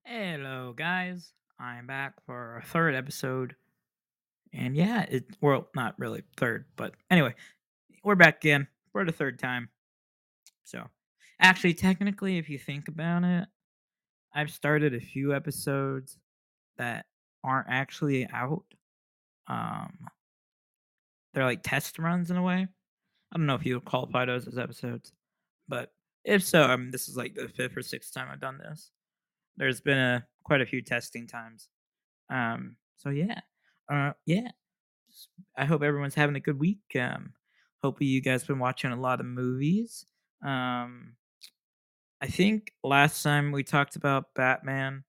Hello, guys. I'm back for our third episode. And yeah, well, not really third, but anyway, we're back again for the third time. So, actually, technically, if you think about it, I've started a few episodes that aren't actually out. Um, they're like test runs in a way. I don't know if you would qualify those as episodes, but if so, this is like the fifth or sixth time I've done this. There's been quite a few testing times. So yeah, yeah. I hope everyone's having a good week. Hopefully you guys been watching a lot of movies. Um, I think last time we talked about Batman.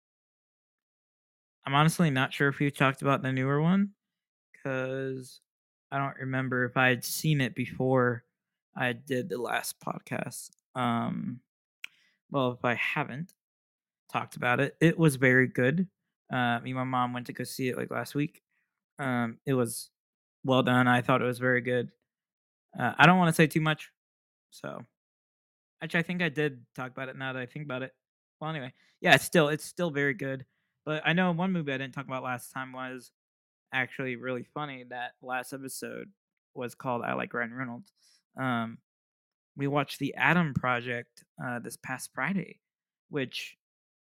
I'm honestly not sure if we talked about the newer one because I don't remember if I had seen it before I did the last podcast. Well, if I haven't talked about it, it was very good. Me and my mom went to go see it like last week. It was well done. I thought it was very good. I don't want to say too much, so actually, I think I did talk about it now that I think about it. Well, anyway, yeah, it's still very good. But I know one movie I didn't talk about last time was actually really funny. That last episode was called "I Like Ryan Reynolds." Um, we watched the Adam Project this past Friday, which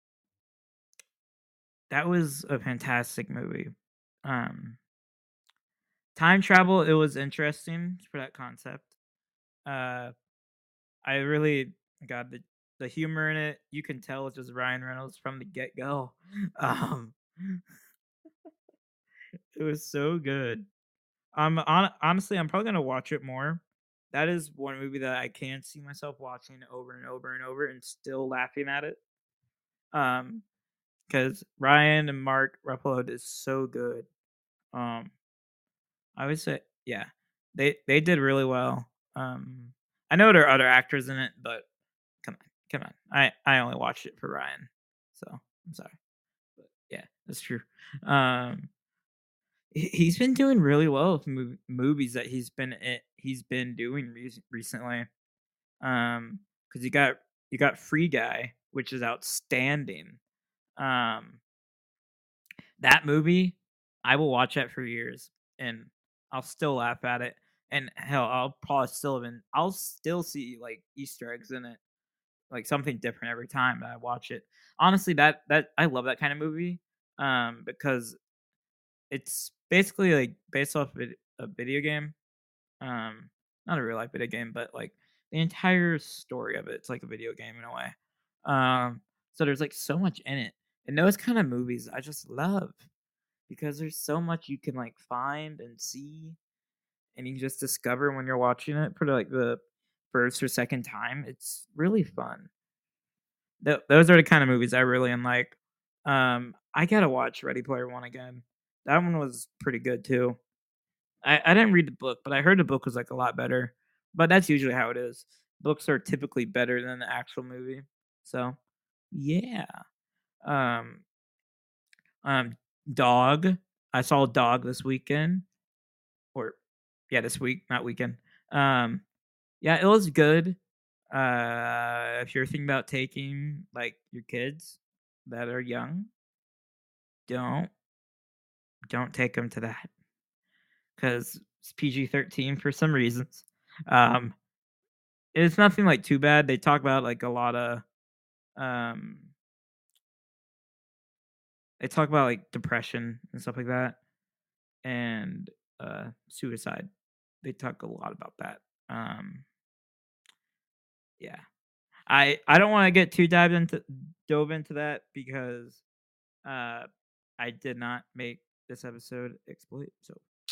that was a fantastic movie. Um, Time travel, it was interesting for that concept. Uh, I really got the humor in it. You can tell it's just Ryan Reynolds from the get go. Um, it was so good. Honestly, I'm probably gonna watch it more. That is one movie that I can see myself watching over and over and over and still laughing at it. Um, because Ryan and Mark Ruffalo is so good. Um, I would say, yeah, they did really well. I know there are other actors in it, but come on. I only watched it for Ryan, so I'm sorry. But yeah, that's true. Um, he's been doing really well with movies that he's been doing recently. Because you got Free Guy, which is outstanding. Um, that movie, I will watch that for years, and I'll still laugh at it. And hell, I'll still see like Easter eggs in it, like something different every time that I watch it. Honestly, that I love that kind of movie, because it's basically like based off a video game, um, not a real life video game, but like the entire story of it's like a video game in a way. So there's like so much in it, and those kind of movies I just love because there's so much you can like find and see, and you just discover when you're watching it for like the first or second time. It's really fun. Those are the kind of movies I really am like. I gotta watch Ready Player One again. That one was pretty good too. I didn't read the book, but I heard the book was like a lot better. But that's usually how it is. Books are typically better than the actual movie. So yeah. Um um Dog. I saw Dog this weekend. Or yeah, this week, not weekend. Um yeah, it was good. If you're thinking about taking like your kids that are young, don't don't take them to that because it's PG-13 for some reasons. Um, it's nothing like too bad. They talk about like a lot of um, they talk about like depression and stuff like that, and suicide. They talk a lot about that. Um, yeah, I don't want to get too dove into that because uh I did not make this episode exploit, so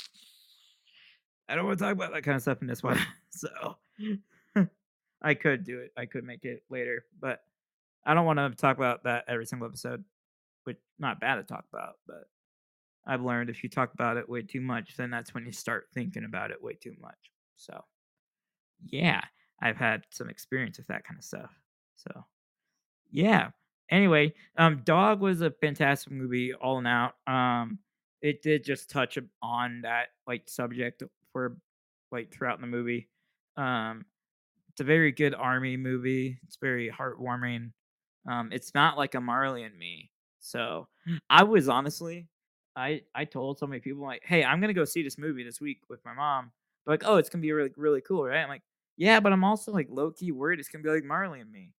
I don't want to talk about that kind of stuff in this one. So I could do it. I could make it later, but I don't want to talk about that every single episode. Which not bad to talk about, but I've learned if you talk about it way too much, then that's when you start thinking about it way too much. So yeah, I've had some experience with that kind of stuff. So yeah. Anyway, Dog was a fantastic movie, all in out. It did just touch on that like subject for like throughout the movie. Um, it's a very good army movie. It's very heartwarming. It's not like a Marley and Me. So I was honestly, I told so many people like, "Hey, I'm gonna go see this movie this week with my mom." They're like, "Oh, it's gonna be really cool, right?" I'm like, "Yeah, but I'm also like low key worried it's gonna be like Marley and Me."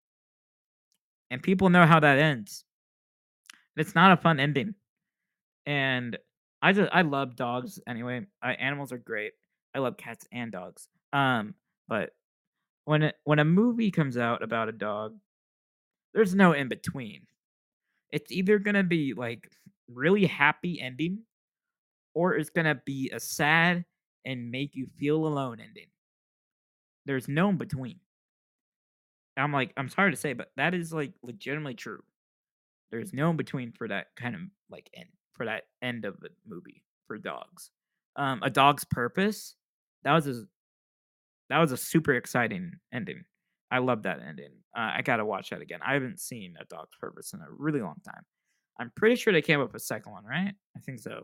And people know how that ends. It's not a fun ending. And I love dogs anyway. Animals are great. I love cats and dogs. But when a movie comes out about a dog, there's no in between. It's either gonna be like really happy ending, or it's gonna be a sad and make you feel alone ending. There's no in between. I'm like, I'm sorry to say, but that is like legitimately true. There's no in between for that kind of like end for that end of the movie for dogs. A Dog's Purpose. That was a that was a super exciting ending. I love that ending. I gotta watch that again. I haven't seen A Dog's Purpose in a really long time. I'm pretty sure they came up with a second one, right? I think so.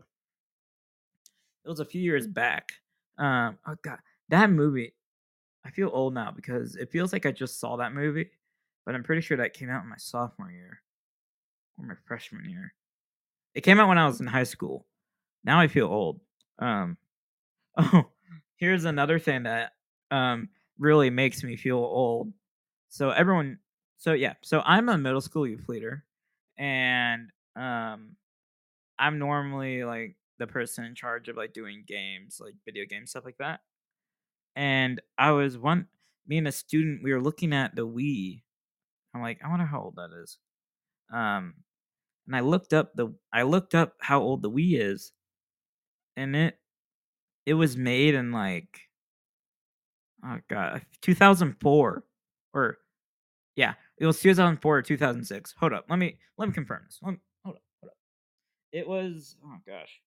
It was a few years back. Oh god, that movie. I feel old now because it feels like I just saw that movie, but I'm pretty sure that came out in my sophomore year or my freshman year. It came out when I was in high school. Now I feel old. Um, oh, here's another thing that really makes me feel old. So everyone, so yeah, so I'm a middle school youth leader, and I'm normally like the person in charge of like doing games, like video games, stuff like that. And I was one, me and a student, we were looking at the Wii. I'm like, I wonder how old that is. Um, and I looked up how old the Wii is, and it was made in like, oh god, 2004, or yeah, it was 2004 or 2006. Hold up, let me confirm this. Hold up. It was, oh gosh,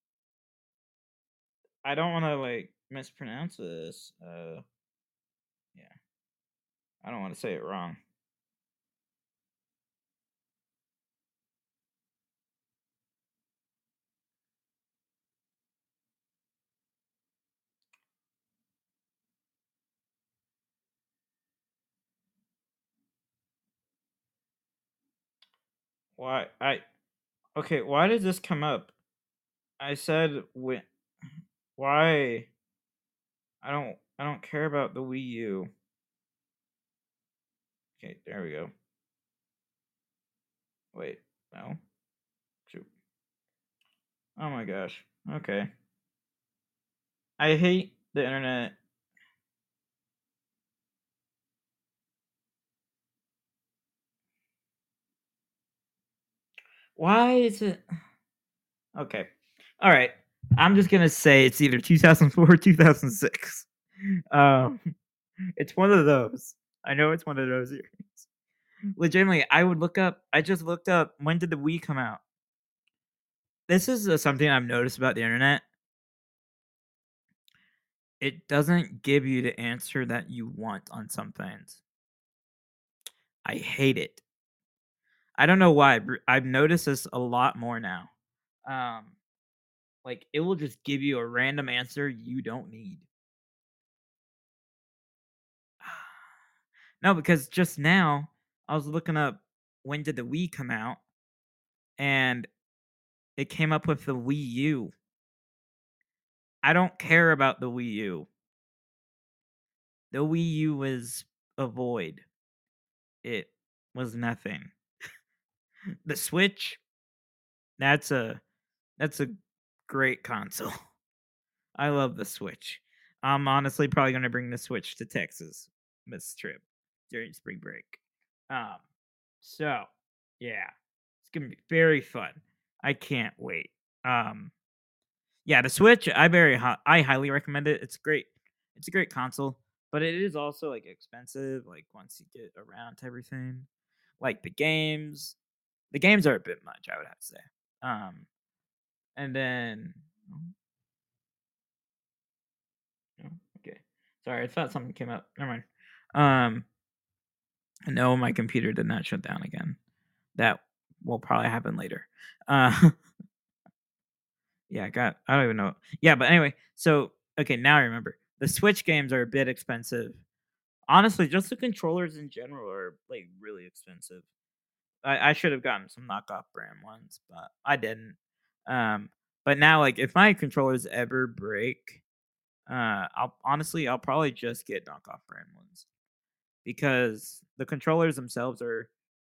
I don't want to like mispronounce this. Yeah, I don't want to say it wrong. Why I Okay, why did this come up? I said when why I don't care about the Wii U. Okay, there we go. Wait, no. Shoot. Oh my gosh. Okay. I hate the internet. Why is it Okay. All right. I'm just going to say it's either 2004 or 2006. Um it's one of those. I know it's one of those years. Legitimately, I just looked up when did the Wii come out? This is something I've noticed about the internet. It doesn't give you the answer that you want on some things. I hate it. I don't know why. I've noticed this a lot more now. Um, like it will just give you a random answer you don't need. No, because just now I was looking up when did the Wii come out, and it came up with the Wii U. I don't care about the Wii U. The Wii U was a void. It was nothing. The Switch, that's a that's a great console. I love the Switch. I'm honestly probably gonna bring the Switch to Texas this trip during spring break. Um, so yeah, it's gonna be very fun. I can't wait. Um, yeah, the Switch, I highly recommend it. It's great. It's a great console, but it is also like expensive. Like once you get around to everything, like the games are a bit much. I would have to say. Um, and then oh, okay. Sorry, I thought something came up. Never mind. Um, no, my computer did not shut down again. That will probably happen later. Uh, yeah, I don't even know. Yeah, but anyway, so okay, now I remember. The Switch games are a bit expensive. Honestly, just the controllers in general are like really expensive. I should have gotten some knockoff brand ones, but I didn't. Um, but now, like, if my controllers ever break, I'll probably just get knockoff brand ones because the controllers themselves are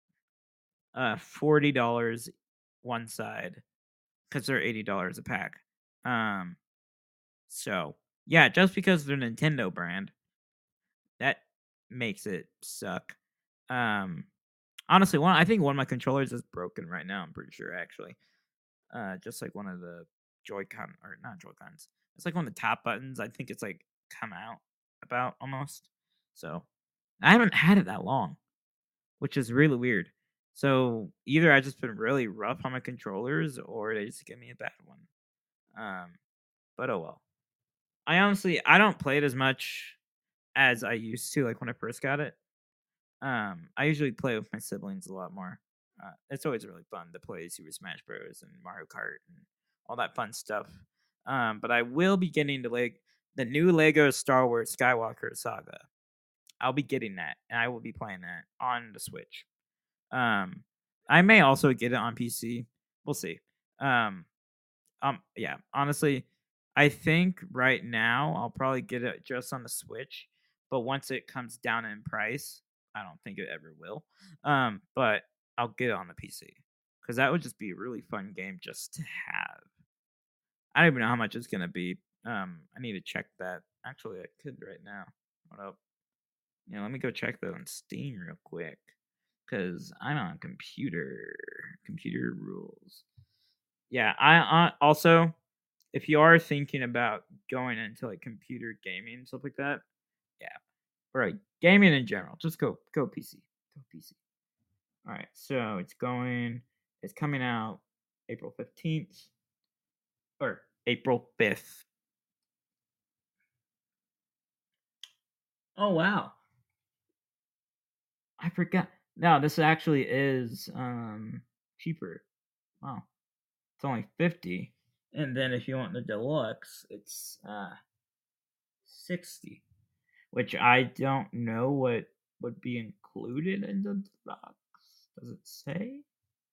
$40 one side because they're $80 a pack. Um, so yeah, just because they're Nintendo brand, that makes it suck. Um, honestly, I think one of my controllers is broken right now. I'm pretty sure actually. Just like one of the Joy-Con or not Joy-Cons. It's like one of the top buttons. I think it's like come out about almost. So I haven't had it that long, which is really weird. So either I just been really rough on my controllers or they just give me a bad one. But oh well. I don't play it as much as I used to, like when I first got it. I usually play with my siblings a lot more. It's always really fun to play Super Smash Bros. And Mario Kart and all that fun stuff. But I will be getting the new Lego Star Wars Skywalker Saga. I'll be getting that, and I will be playing that on the Switch. Um, I may also get it on PC. We'll see. Um, yeah, honestly, I think right now I'll probably get it just on the Switch, but once it comes down in price, I don't think it ever will. But I'll get it on the PC because that would just be a really fun game just to have. I don't even know how much it's gonna be. I need to check that. Actually, I could right now. Hold up. Yeah, let me go check that on Steam real quick because I'm on computer. Computer rules. Yeah, I also if you are thinking about going into like computer gaming and stuff like that, yeah, right, gaming in general, just go PC, go PC. All right, so it's coming out April 15th or April 5th. Oh wow, I forgot. No, this actually is cheaper. Wow, it's only 50, and then if you want the deluxe, it's 60. Which I don't know what would be included in the box. Does it say?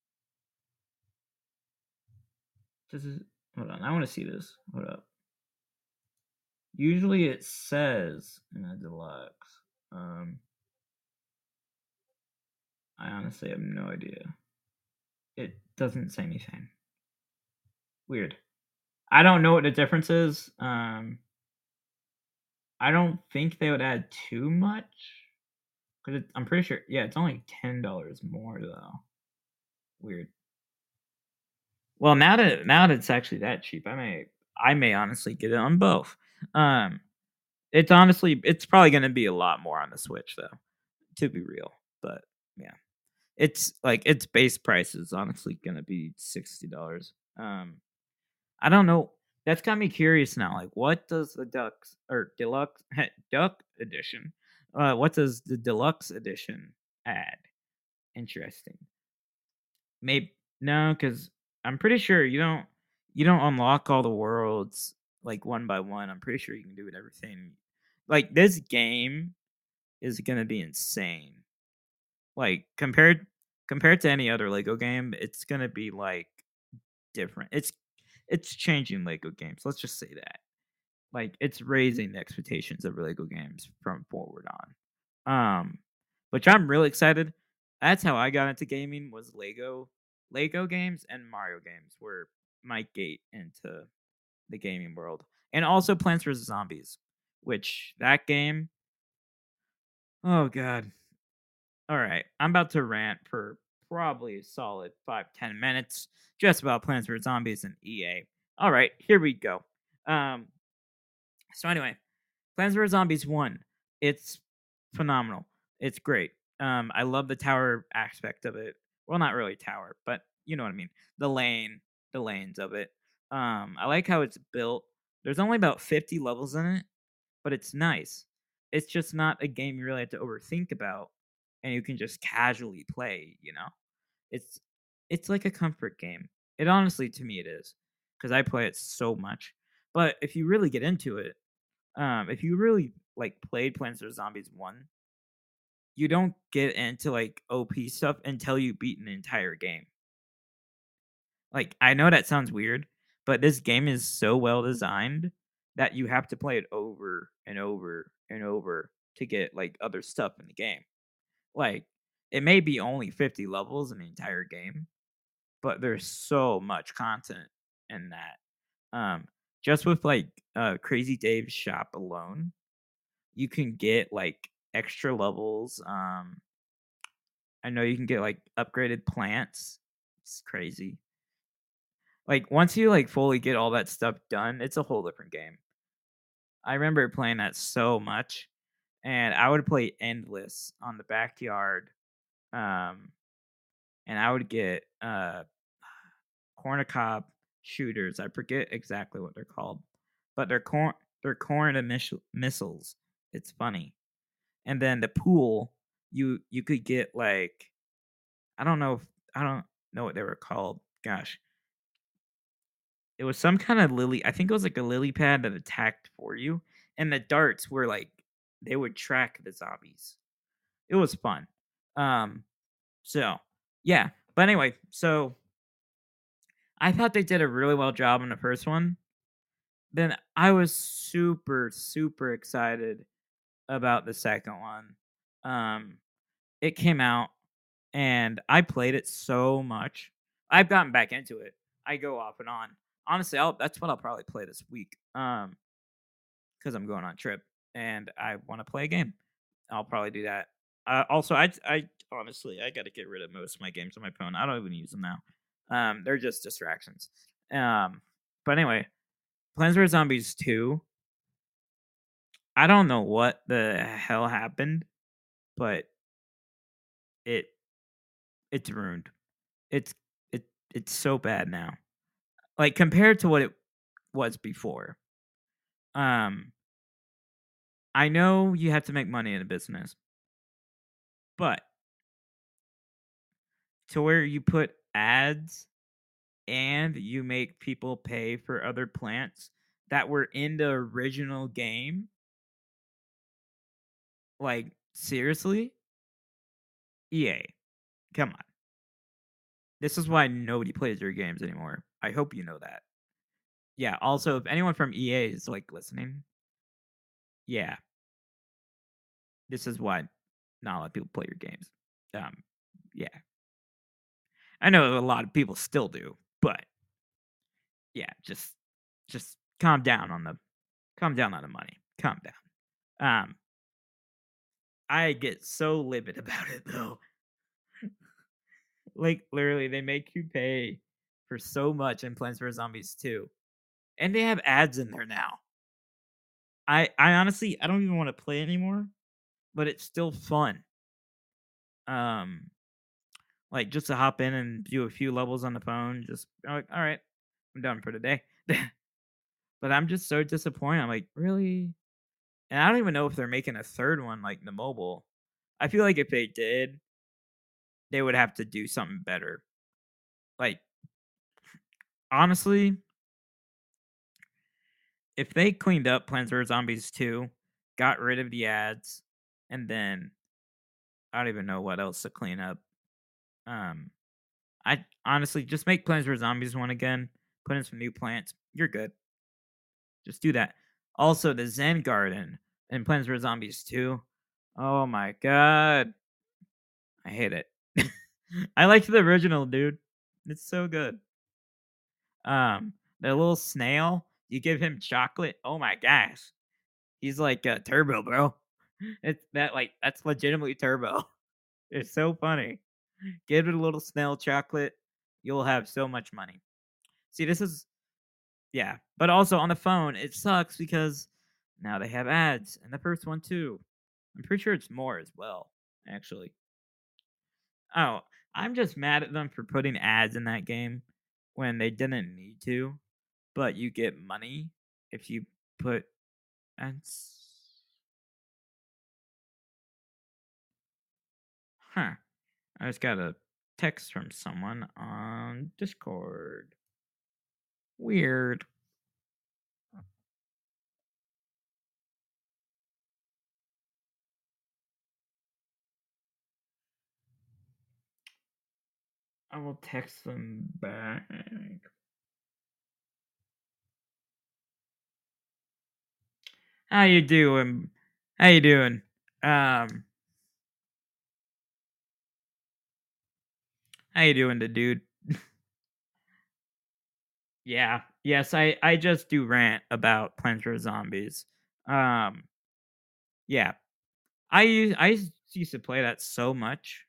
Does it? Hold on, I want to see this. Hold up. Usually it says in a deluxe. I honestly have no idea. It doesn't say anything. Weird. I don't know what the difference is. I don't think they would add too much because I'm pretty sure. Yeah, it's only $10 more though. Weird. Well, now that it's actually that cheap, I may honestly get it on both. Um, it's probably gonna be a lot more on the Switch though, to be real. But yeah, it's like its base price is honestly gonna be $60. I don't know. That's got me curious now. Like, what does the Ducks or Deluxe Duck Edition? What does the Deluxe Edition add? Interesting. Maybe no, because I'm pretty sure you don't unlock all the worlds like one by one. I'm pretty sure you can do it everything. Like this game is gonna be insane. Like compared to any other Lego game, it's gonna be like different. It's changing Lego games. Let's just say that. Like it's raising the expectations of Lego games from forward on. Which I'm really excited. That's how I got into gaming was Lego games and Mario games were my gate into the gaming world. And also Plants vs Zombies, which that game, oh god. All right, I'm about to rant for probably a solid 5-10 minutes just about Plants vs Zombies and EA. All right, here we go. Um so anyway, Plants vs Zombies 1. It's phenomenal. It's great. I love the tower aspect of it. Well, not really tower, but you know what I mean. The lanes of it. I like how it's built. There's only about 50 levels in it, but it's nice. It's just not a game you really have to overthink about and you can just casually play, you know? It's it's like a comfort game. It honestly to me it is cuz I play it so much. But if you really get into it, if you really like played Plants vs Zombies 1, you don't get into like OP stuff until you beat an entire game. Like, I know that sounds weird, but this game is so well designed that you have to play it over and over and over to get like other stuff in the game. Like, it may be only 50 levels in the entire game, but there's so much content in that. Just with like Crazy Dave's shop alone, you can get like extra levels. I know you can get like upgraded plants. It's crazy. Like once you like fully get all that stuff done, it's a whole different game. I remember playing that so much, and I would play endless on the backyard. Um, and I would get cornucob shooters. I forget exactly what they're called, but they're corn missiles. It's funny. And then the pool, you could get like I don't know what they were called. Gosh, it was some kind of lily. I think it was like a lily pad that attacked for you, and the darts were like they would track the zombies. It was fun. Um, so yeah. But anyway, so I thought they did a really well job on the first one. Then I was super, super excited about the second one. Um, it came out and I played it so much. I've gotten back into it. I go off and on. Honestly, that's what I'll probably play this week. Because I'm going on a trip and I want to play a game. I'll probably do that. Also, I honestly I got to get rid of most of my games on my phone. I don't even use them now. They're just distractions. But anyway, Plants vs Zombies 2. I don't know what the hell happened, but it it's ruined. It's it it's so bad now. Like compared to what it was before. Um I know you have to make money in a business, but to where you put ads and you make people pay for other plants that were in the original game, like seriously? EA, come on. This is why nobody plays their games anymore. I hope you know that. Yeah, also if anyone from EA is like listening, yeah, this is why not a lot of people play your games. Um, yeah. I know a lot of people still do, but yeah, just calm down on the money. Calm down. Um, I get so livid about it though. Like literally, they make you pay for so much in Plants vs Zombies 2, and they have ads in there now. I honestly I don't even want to play anymore, but it's still fun. Um, like just to hop in and do a few levels on the phone. Just like, all right, I'm done for the day. But I'm just so disappointed. I'm like, really? And I don't even know if they're making a third one like the mobile. I feel like if they did, they would have to do something better. Like honestly, if they cleaned up Plants vs Zombies 2, got rid of the ads, and then I don't even know what else to clean up. Um, I honestly just make Plants vs Zombies 1 again, put in some new plants. You're good. Just do that. Also, the Zen Garden in Plants vs Zombies 2. Oh my god. I hate it. I like the original, dude. It's so good. The little snail, you give him chocolate. Oh my gosh. He's like Turbo, bro. It's that like that's legitimately Turbo. It's so funny. Give it a little snail chocolate. You'll have so much money. See, this is yeah, but also on the phone, it sucks because now they have ads, and the first one too. I'm pretty sure it's more as well, actually. Oh, I'm just mad at them for putting ads in that game when they didn't need to, but you get money if you put ads. Huh. I just got a text from someone on Discord. Weird. I will text them back. How you doing? How you doing? Um, how you doing, the dude? Yeah. Yes, I just do rant about Plants vs Zombies. Um, yeah. I used to play that so much.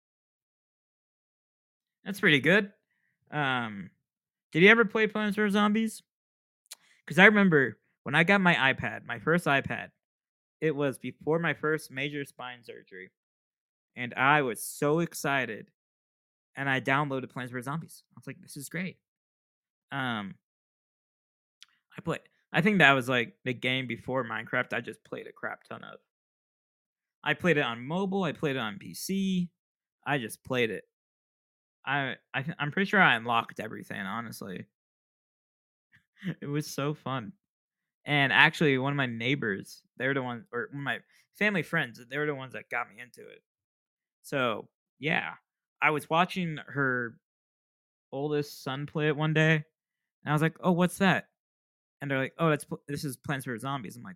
That's pretty good. Um, did you ever play Plants vs Zombies? Because I remember when I got my iPad, my first iPad, it was before my first major spine surgery, and I was so excited, and I downloaded Plants vs Zombies. I was like, "This is great." Um, I play. I think that was like the game before Minecraft. I just played a crap ton of. I played it on mobile. I played it on PC. I just played it. I'm pretty sure I unlocked everything. Honestly, it was so fun. And actually, one of my neighbors, they're the ones, or one of my family friends, they're the ones that got me into it. So yeah, I was watching her oldest son play it one day, and I was like, "Oh, what's that?" And they're like, "Oh, this is Plants vs Zombies." I'm like,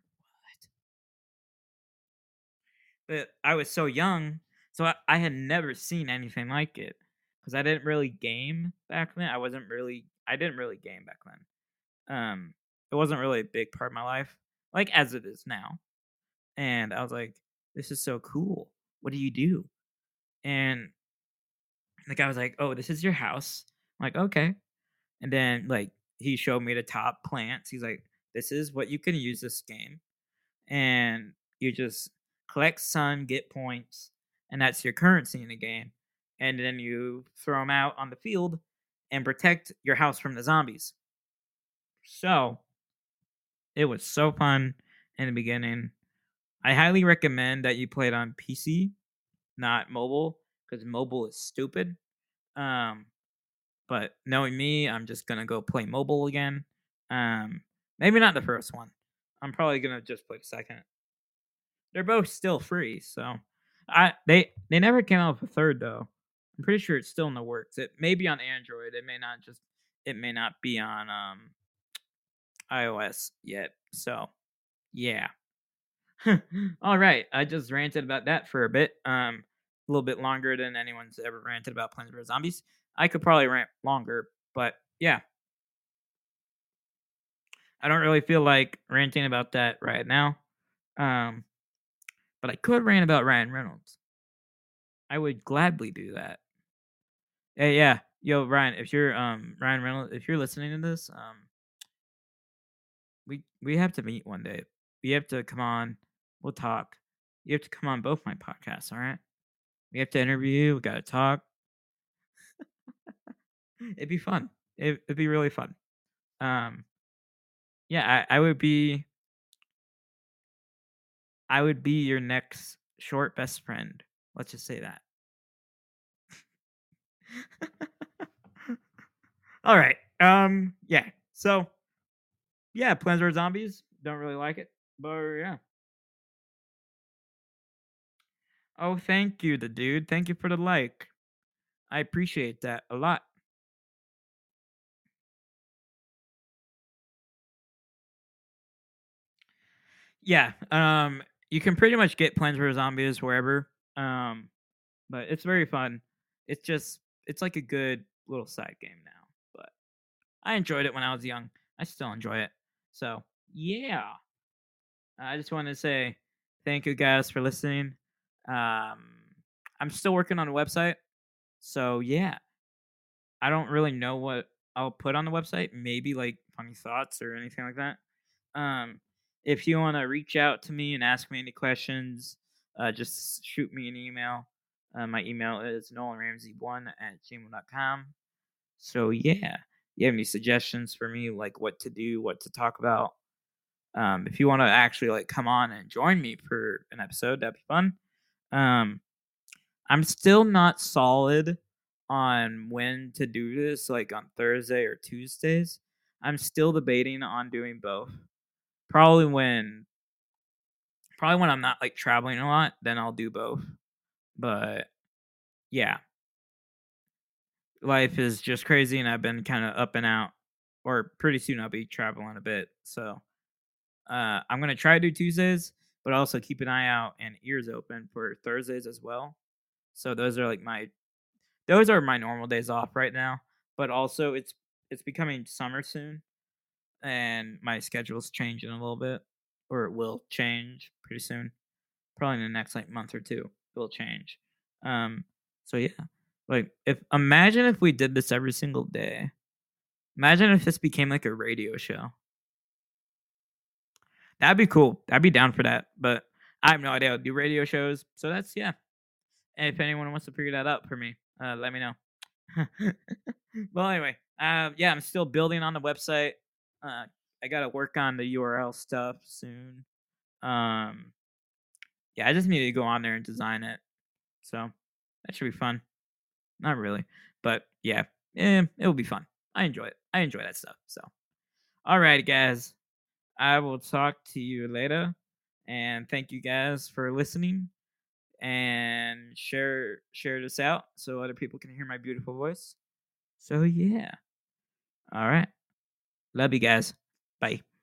but I was so young, so I had never seen anything like it because I didn't really game back then. I didn't really game back then. It wasn't really a big part of my life, like as it is now. And I was like, "This is so cool. What do you do?" And the guy was like, "Oh, this is your house." I'm like, "Okay." And then like he showed me the top plants. He's like, "This is what you can use this game." And you just collect sun, get points, and that's your currency in the game. And then you throw them out on the field and protect your house from the zombies. So it was so fun in the beginning. I highly recommend that you play it on PC, not mobile, because mobile is stupid. Um, but knowing me, I'm just gonna go play mobile again. Maybe not the first one. I'm probably gonna just play the second. They're both still free, so they never came out with a third though. I'm pretty sure it's still in the works. It may be on Android. It may not be on iOS yet. So yeah. All right. I just ranted about that for a bit. A little bit longer than anyone's ever ranted about Plants vs Zombies. I could probably rant longer, but yeah, I don't really feel like ranting about that right now. Um, but I could rant about Ryan Reynolds. I would gladly do that. Hey, yeah. Yo, Ryan, if you're Ryan Reynolds, if you're listening to this, we have to meet one day. You have to come on. We'll talk. You have to come on both my podcasts, all right? We have to interview you. We got to talk. It'd be fun. It'd be really fun. Um, yeah, I would be your next short best friend. Let's just say that. All right. Yeah. So yeah, Plants vs Zombies. Don't really like it, but yeah. Oh, thank you, the dude. Thank you for the like. I appreciate that a lot. Yeah. You can pretty much get Plants vs Zombies wherever. Um, but it's very fun. It's like a good little side game now. But I enjoyed it when I was young. I still enjoy it. So yeah. I just want to say thank you guys for listening. Um, I'm still working on a website. So yeah, I don't really know what I'll put on the website. Maybe like funny thoughts or anything like that. Um, if you want to reach out to me and ask me any questions, just shoot me an email. My email is nolanramsey1@gmail.com. So yeah, you have any suggestions for me, like what to do, what to talk about? If you want to actually like come on and join me for an episode, that'd be fun. Um, I'm still not solid on when to do this, like on Thursday or Tuesdays. I'm still debating on doing both. Probably when probably when I'm not like traveling a lot, then I'll do both. But yeah. life is just crazy, and I've been kind of up and out. Or pretty soon I'll be traveling a bit, so I'm gonna try to do Tuesdays, but also keep an eye out and ears open for Thursdays as well. So those are my normal days off right now. But also it's becoming summer soon, and my schedule's changing a little bit, or it will change pretty soon. Probably in the next like month or two, it'll change. Um, so yeah, like if imagine if we did this every single day. Imagine if this became like a radio show. That'd be cool. I'd be down for that. But I have no idea how to do radio shows. So that's yeah. And if anyone wants to figure that out for me, let me know. Well, anyway, yeah, I'm still building on the website. Uh, I gotta work on the URL stuff soon. Um, yeah, I just need to go on there and design it. So that should be fun. Not really, but yeah, it'll be fun. I enjoy it. I enjoy that stuff. So, all right, guys, I will talk to you later, and thank you guys for listening. And share this out so other people can hear my beautiful voice. So yeah. All right. Love you guys. Bye.